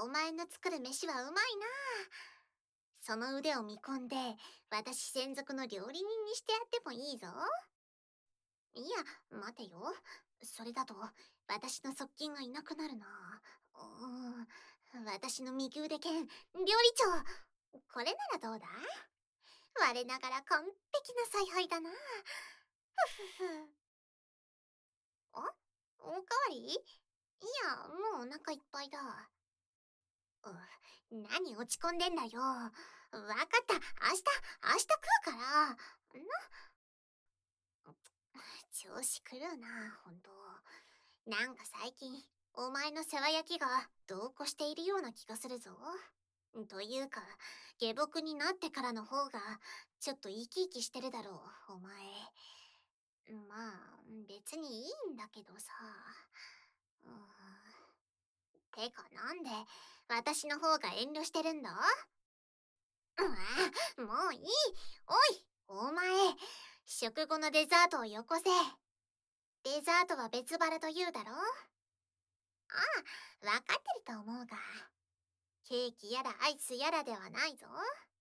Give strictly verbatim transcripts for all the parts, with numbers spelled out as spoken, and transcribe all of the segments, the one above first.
お前の作る飯はうまいな。その腕を見込んで、私専属の料理人にしてやってもいいぞ。いや、待てよ。それだと、私の側近がいなくなるな。うーん、私の右腕兼、料理長。これならどうだ？我ながら完璧な采配だな。ふふふ。あ、おかわり？いや、もうお腹いっぱいだ。う何落ち込んでんだよ。わかった。明日、明日食うから。な、調子狂うな、ほんと。なんか最近、お前の世話焼きが同行しているような気がするぞ。というか、下僕になってからの方が、ちょっと生き生きしてるだろう、お前。まあ、別にいいんだけどさ。うーん。てかなんで、私の方が遠慮してるんだ？うわ、もういい。おい、お前、食後のデザートをよこせ。デザートは別腹と言うだろ？ああ、わかってると思うが。ケーキやらアイスやらではないぞ。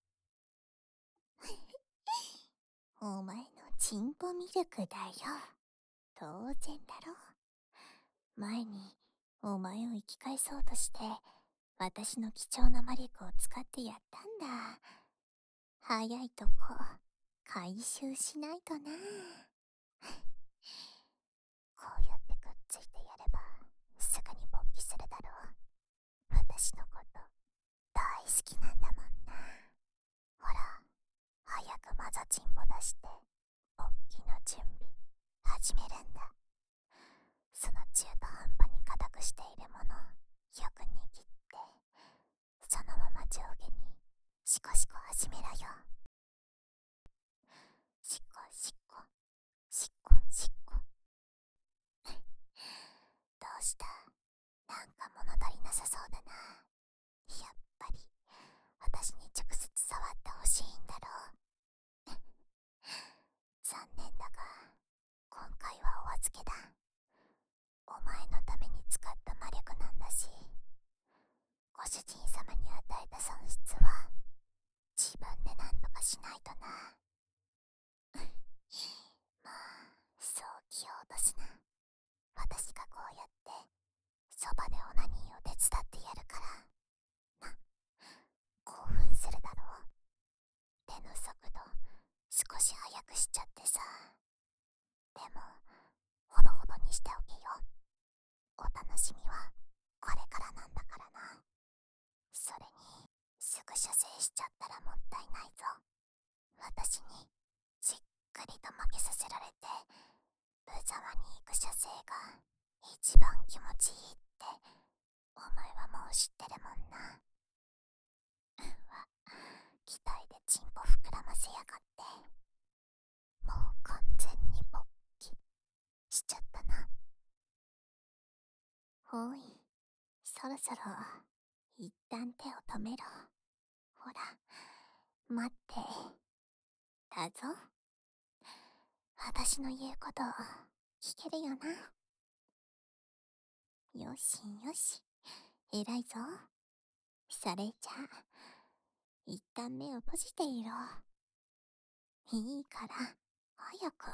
お前のチンポミルクだよ。当然だろ。前にお前を生き返そうとして私の貴重な魔力を使ってやったんだ。早いとこ回収しないとな。こうやってくっついてやればすぐに勃起するだろう。私のこと大好きなんだもんな。ほら、早くマザチンポ出して勃起の準備始めるんだ。その中途半端に硬くしているものよく握ってそのまま上下にシコシコ始めろよ。シコシコシコシコ。どうした？なんか物足りなさそうだな。やっぱり私に直接触ってほしいんだろう。残念だが今回はお預けだ。お前のために使った魔力なんだし、ご主人様に与えた損失は自分で何とかしないとな。まあ、そう気を落とすな。私がこうやってそばでオナニーを手伝ってやるからな。興奮するだろう。手の速度少し速くしちゃってさ。でもほどほどにしておけよ。お楽しみはこれからなんだからな。それにすぐ射精しちゃったらもったいないぞ。私にじっくりと負けさせられて無様に行く射精が一番気持ちいいってお前はもう知ってるもんな。うわ、期待でチンポ膨らませやがって。もう完全に勃起しちゃったな。おい、そろそろ一旦手を止めろ。ほら、待ってだぞ。私の言うこと聞けるよな。よしよし、偉いぞ。それじゃあ一旦目を閉じていろ。いいから早く。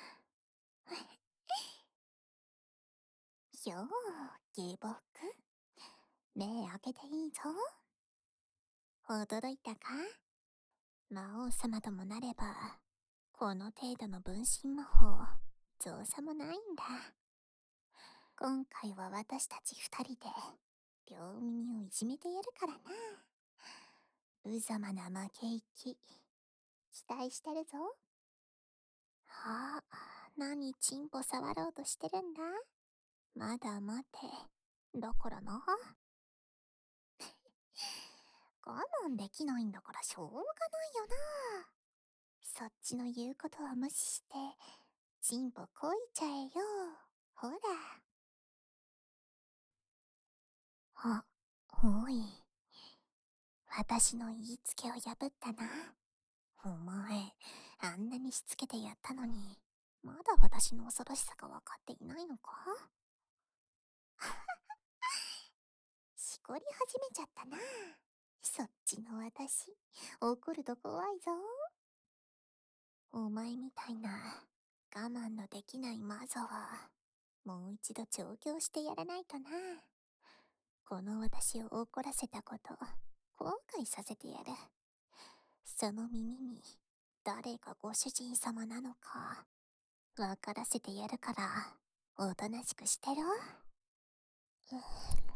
よう、下僕、目開けていいぞ。驚いたか？魔王様ともなればこの程度の分身魔法造作もないんだ。今回は私たち二人で両耳をいじめてやるからな。無様な負け息期待してるぞ。あ、何チンポ触ろうとしてるんだ？まだ待て。だからな。我慢できないんだからしょうがないよな。そっちの言うことは無視してチンポこいちゃえよ。ほら。あ、おい。私の言いつけを破ったな。お前、あんなにしつけてやったのに、まだ私の恐ろしさが分かっていないのか？シ怒り始めちゃったな。そっちの私、怒ると怖いぞ。お前みたいな我慢のできないマゾは、もう一度調教してやらないとな。この私を怒らせたこと、後悔させてやる。その耳に、誰がご主人様なのか、わからせてやるから、おとなしくしてろ。うわ、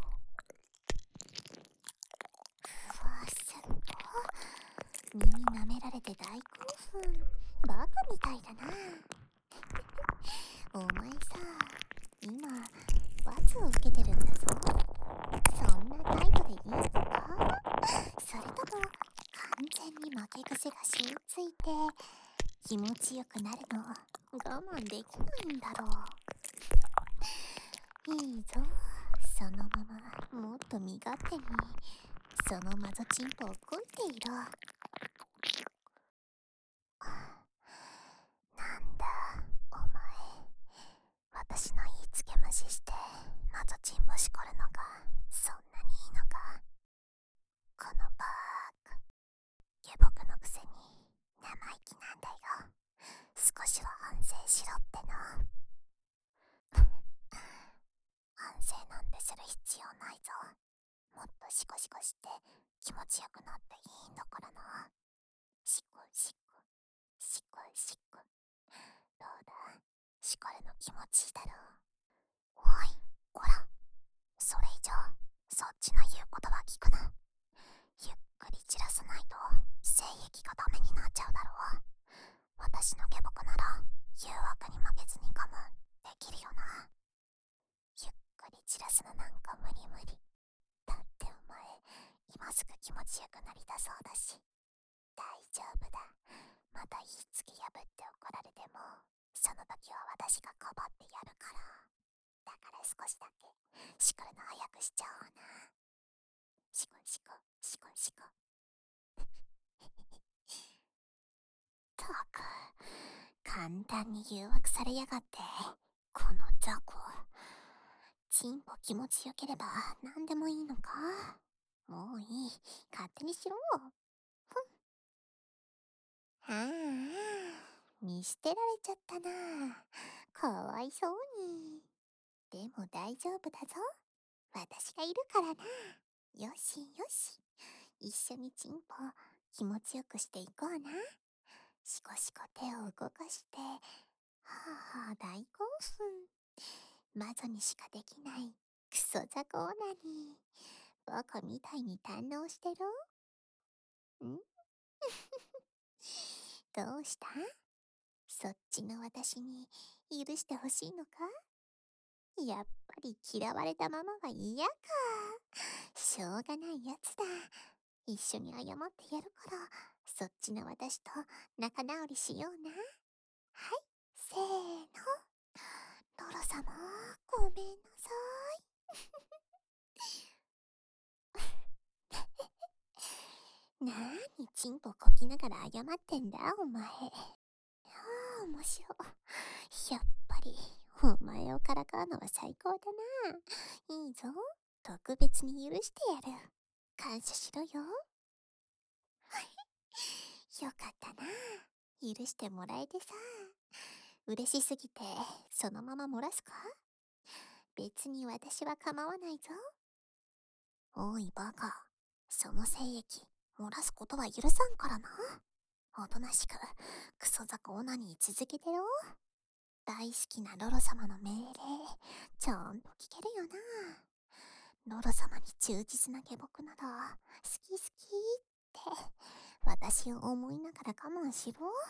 すっご。耳舐められて大興奮。バカみたいだな。お前さ、今、罰を受けてるんだぞ。そんな態度でいいのか？それとも、完全に負け癖が染みついて、気持ちよくなるの我慢できないんだろう。いいぞ。そのまま、もっと身勝手に、そのマゾチンポをこいていろ。なんだ、お前。私の言いつけ無視して、マゾチンポしこるのが、そんなにいいのか。このバーカ。下僕のくせに、生意気なんだよ。少しは反省しろってな。反省なんてする必要ないぞ。もっとシコシコして気持ちよくなっていいんだからな。シコシコ、シコシコ。どうだ、シコるの気持ちいいだろう。おい、こら。それ以上、そっちの言うことは聞くな。ゆっくり散らさないと、精液がダメになっちゃうだろう。私の下僕なら、誘惑に負けずに我慢できるよな。ゆっくり散らすのなんか無理無理。だってお前、今すぐ気持ちよくなりだそうだし。大丈夫だ。また言いつけ破って怒られても、その時は私がかばってやるから。だから少しだけ、しこるの早くしちゃおうな。しこしこ、しこしこ。ったく、簡単に誘惑されやがって、この雑魚。チンポ気持ちよければ何でもいいのか？もういい、勝手にしろ。ふん。ああ、見捨てられちゃったな。かわいそうに。でも大丈夫だぞ。私がいるからな。よしよし。一緒にチンポ気持ちよくしていこうな。しこしこ手を動かして、はあはあ大興奮。マゾにしかできないクソザコオナニー。バカみたいに堪能してろ。んどうした？そっちの私に許してほしいのか？やっぱり嫌われたままは嫌か。しょうがないやつだ。一緒に謝ってやるから、そっちの私と仲直りしような。はい、せーの。ロロ様、ごめんなさい。なーにチンポこきながら謝ってんだ、お前。ああ、面白い。やっぱり、お前をからかうのは最高だな。いいぞ。特別に許してやる。感謝しろよ。よかったな。許してもらえてさ。嬉しすぎて、そのまま漏らすか？別に私は構わないぞ。おいバカ。その精液、漏らすことは許さんからな。おとなしく、クソザコオナニー続けてろ。大好きなロロ様の命令、ちゃんと聞けるよな。ロロ様に忠実な下僕なら、好き好きって、私を思いながら我慢しろ。は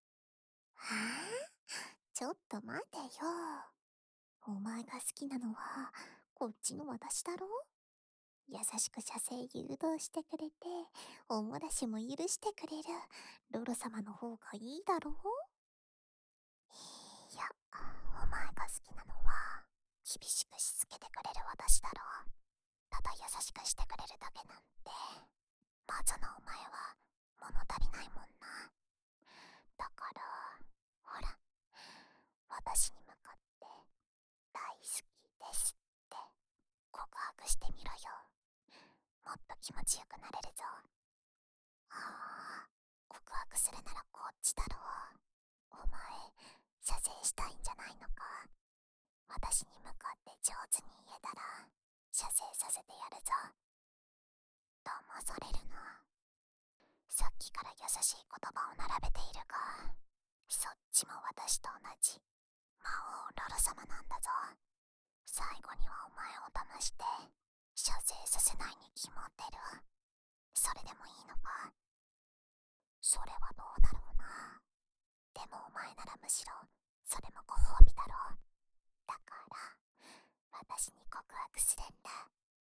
あ？ちょっと待てよ。お前が好きなのは、こっちの私だろ？優しく射精誘導してくれて、おもらしも許してくれる、ロロ様の方がいいだろう？いや、お前が好きなのは、厳しくしつけてくれる私だろう。ただ優しくしてくれるだけなんて、まずのお前は物足りないもんな。だから、ほら、私に向かって、大好きですって告白してみろよ。 もっと気持ちよくなれるぞ。はあ、告白するならこっちだろう。お前、射精したいんじゃないのか。私に向かって上手に言えたら、射精させてやるぞ。騙されるな。さっきから優しい言葉を並べているが、そっちも私と同じ魔王ロロ様なんだぞ。最後にはお前を騙して射精させないに決まってる。それでもいいのか。それはどうだろうな。でもお前ならむしろそれもご褒美だろう。だから私に告白するんだ。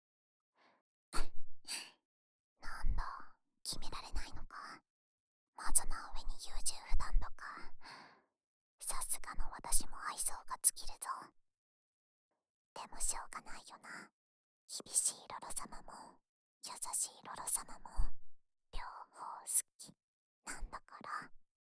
なんだ、決められないのか。まずな上に優柔不断とか。さすがの私も愛想が尽きるぞ。でもしょうがないよな。厳しいロロ様も優しいロロ様も両方好きなんだから。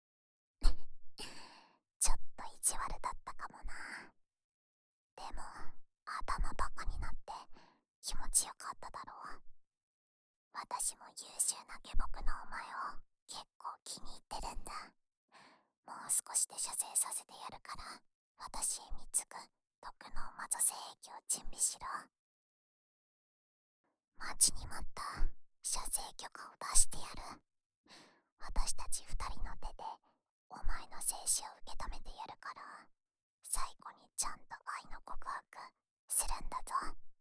ちょっと意地悪だったかもな。でも頭バカになって気持ちよかっただろう。私も優秀な下僕のお前を結構気に入ってるんだ。もう少しで射精させてやるから、私へ貢ぐ毒の魔女精液を準備しろ。待ちに待った射精許可を出してやる。私たち二人の手でお前の精子を受け止めてやるから、最後にちゃんと愛の告白するんだぞ。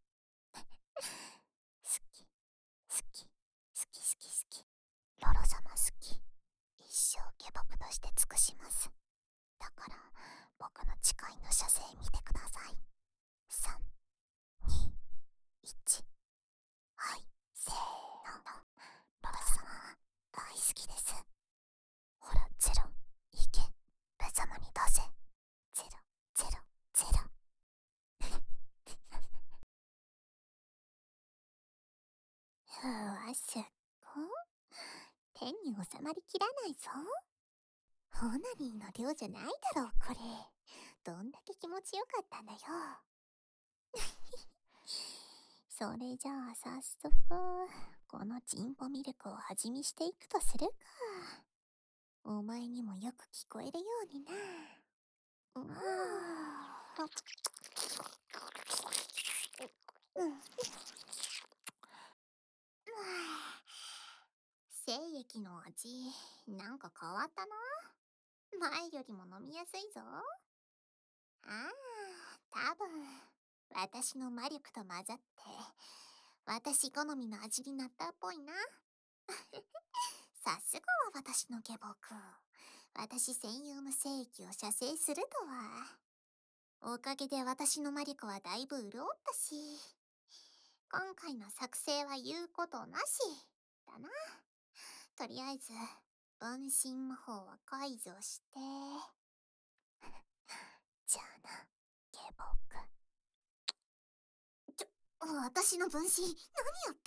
好き好き好き好き好き。ロロ様好き。一生下僕として尽くします。だから僕の誓いの射精見てください。さん、に、いち。はい、せーの。ロロ様大好きです。ほらゼロ、いけ、無様に出せ。ゼロゼロゼロ。うわ、すっご。手に収まりきらないぞ。オナニーの量じゃないだろうこれ。どんだけ気持ちよかったんだよ。それじゃあ早速このチンポミルクを味見していくとするか。お前にもよく聞こえるようにな。うーん。うん。精液の味なんか変わったな。前よりも飲みやすいぞ。ああ、多分私の魔力と混ざって私好みの味になったっぽいな。さすがは私の下僕。私専用の精液を射精するとは。おかげで私の魔力はだいぶ潤ったし、今回の作成は言うことなしだな。とりあえず分身魔法は解除して。じゃあな、下僕。ちょ、私の分身何やって。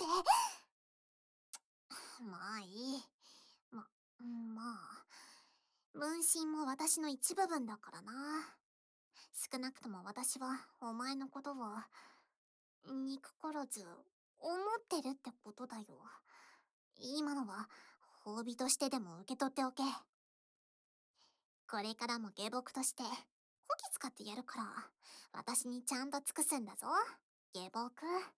まあいい。ま、まあ。分身も私の一部分だからな。少なくとも私はお前のことを憎からず思ってるってことだよ。今のは褒美としてでも受け取っておけ。これからも下僕としてこき使ってやるから、私にちゃんと尽くすんだぞ、下僕。